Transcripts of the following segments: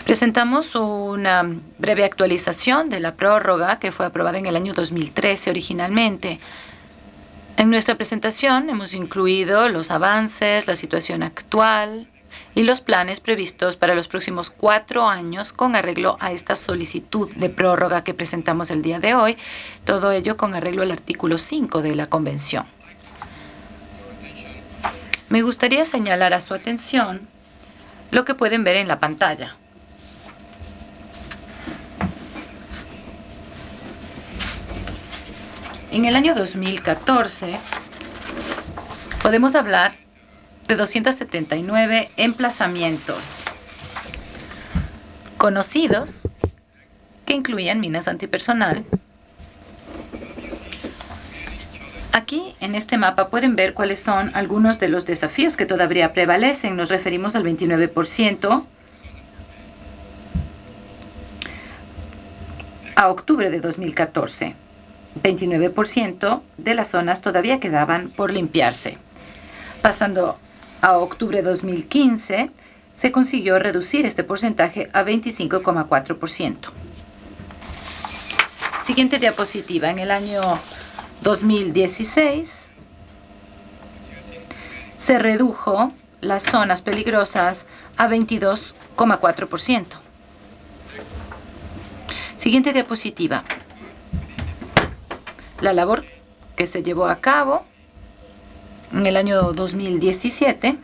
Presentamos una breve actualización de la prórroga que fue aprobada en el año 2013 originalmente. En nuestra presentación hemos incluido los avances, la situación actual y los planes previstos para los próximos 4 años con arreglo a esta solicitud de prórroga que presentamos el día de hoy, todo ello con arreglo al artículo 5 de la Convención. Me gustaría señalar a su atención lo que pueden ver en la pantalla. En el año 2014 podemos hablar de 279 emplazamientos conocidos que incluían minas antipersonal. Aquí en este mapa pueden ver cuáles son algunos de los desafíos que todavía prevalecen. Nos referimos al 29% a octubre de 2014. 29% de las zonas todavía quedaban por limpiarse. Pasando a octubre de 2015, se consiguió reducir este porcentaje a 25,4%. Siguiente diapositiva. En el año 2016 se redujo las zonas peligrosas a 22,4%. Siguiente diapositiva. La labor que se llevó a cabo en el año 2017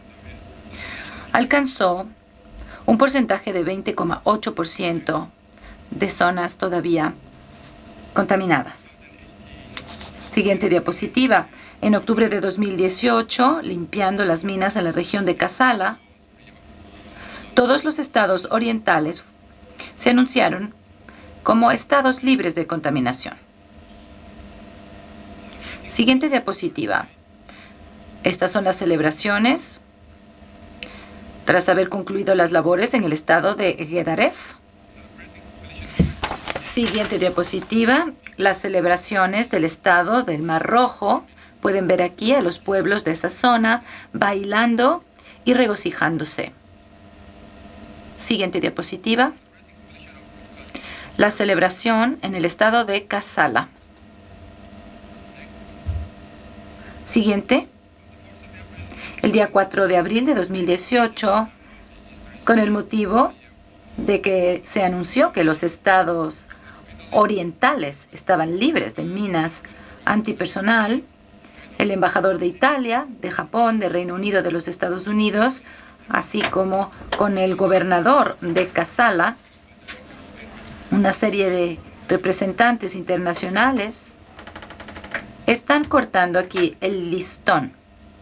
alcanzó un porcentaje de 20,8% de zonas todavía contaminadas. Siguiente diapositiva. En octubre de 2018, limpiando las minas en la región de Kassala, todos los estados orientales se anunciaron como estados libres de contaminación. Siguiente diapositiva. Estas son las celebraciones tras haber concluido las labores en el estado de Gedaref. Siguiente diapositiva. Las celebraciones del estado del Mar Rojo. Pueden ver aquí a los pueblos de esa zona bailando y regocijándose. Siguiente diapositiva. La celebración en el estado de Kassala. Siguiente. El día 4 de abril de 2018, con el motivo de que se anunció que los estados orientales estaban libres de minas antipersonal, el embajador de Italia, de Japón, de Reino Unido, de los Estados Unidos, así como con el gobernador de Kassala, una serie de representantes internacionales, están cortando aquí el listón.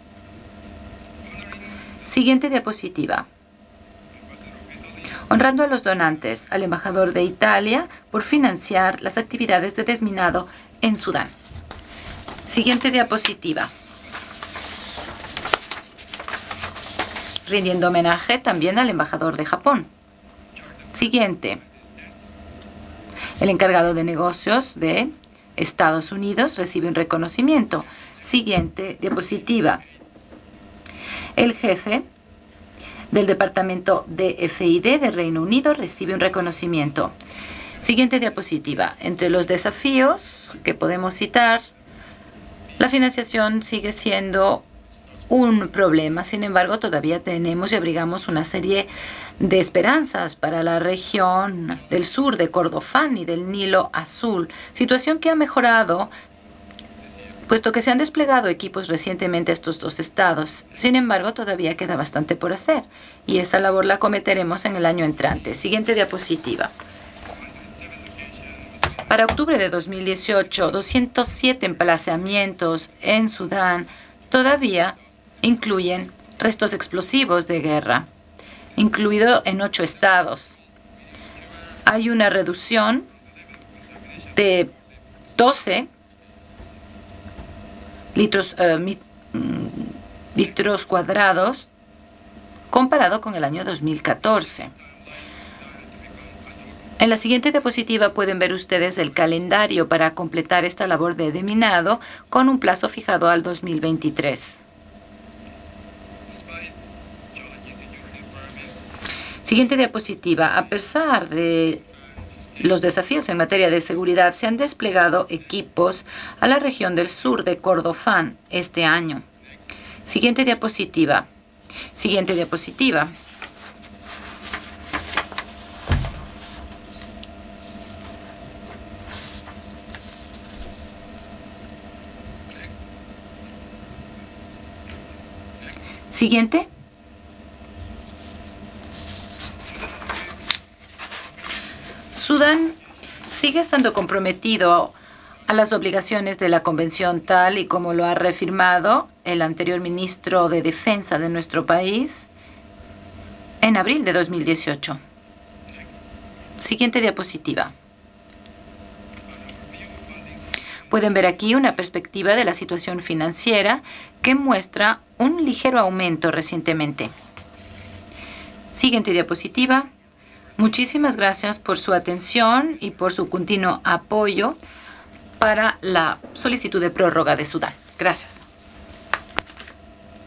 Siguiente diapositiva. Honrando a los donantes, al embajador de Italia por financiar las actividades de desminado en Sudán. Siguiente diapositiva. Rindiendo homenaje también al embajador de Japón. Siguiente. El encargado de negocios de Estados Unidos recibe un reconocimiento. Siguiente diapositiva. El jefe del Departamento de FID de Reino Unido recibe un reconocimiento. Siguiente diapositiva. Entre los desafíos que podemos citar, la financiación sigue siendo un problema. Sin embargo, todavía tenemos y abrigamos una serie de esperanzas para la región del sur de Kordofán y del Nilo Azul, situación que ha mejorado puesto que se han desplegado equipos recientemente a estos dos estados. Sin embargo, todavía queda bastante por hacer y esa labor la cometeremos en el año entrante. Siguiente diapositiva. Para octubre de 2018, 207 emplazamientos en Sudán todavía incluyen restos explosivos de guerra, incluido en 8 estados. Hay una reducción de 12 litros cuadrados comparado con el año 2014. En la siguiente diapositiva pueden ver ustedes el calendario para completar esta labor de deminado con un plazo fijado al 2023. Siguiente diapositiva. A pesar de los desafíos en materia de seguridad, se han desplegado equipos a la región del sur de Kordofán este año. Siguiente diapositiva. Siguiente diapositiva. Siguiente. Sudán sigue estando comprometido a las obligaciones de la Convención, tal y como lo ha reafirmado el anterior ministro de Defensa de nuestro país en abril de 2018. Siguiente diapositiva. Pueden ver aquí una perspectiva de la situación financiera que muestra un ligero aumento recientemente. Siguiente diapositiva. Muchísimas gracias por su atención y por su continuo apoyo para la solicitud de prórroga de Sudán. Gracias.